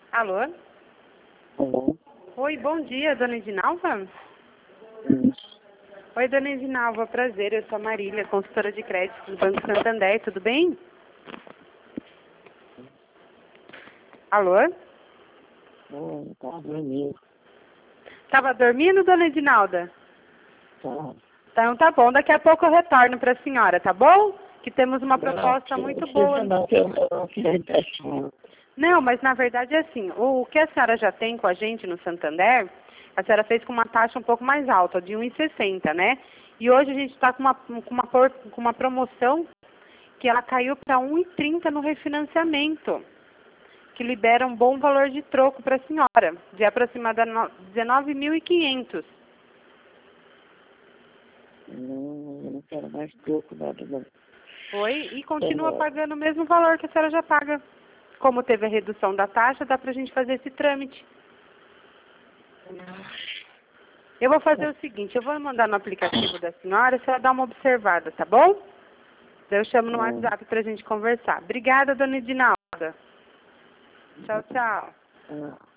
Alô? Alô? Oi, bom dia, dona Edinalva? Isso. Oi, dona Edinalva, prazer, eu sou a Marília, consultora de crédito do Banco Santander, tudo bem? Alô? Oi, tá dormindo. Tava dormindo, dona Edinalda? Tá. Então tá bom, daqui a pouco eu retorno para a senhora, tá bom? Que temos uma proposta muito boa. Não, que eu não queria empréstimo. Não, mas na verdade é assim, o que a senhora já tem com a gente no Santander, a senhora fez com uma taxa um pouco mais alta, de 1,60, né? E hoje a gente está com uma promoção que ela caiu para 1,30 no refinanciamento, que libera um bom valor de troco para a senhora, de aproximadamente 19.500. Não quero mais troco, nada, não. Oi? E continua pagando o mesmo valor que a senhora já paga. Como teve a redução da taxa, dá para a gente fazer esse trâmite. Eu vou fazer o seguinte, eu vou mandar no aplicativo da senhora, a senhora dá uma observada, tá bom? Daí eu chamo no WhatsApp para a gente conversar. Obrigada, dona Edinalda. Tchau, tchau.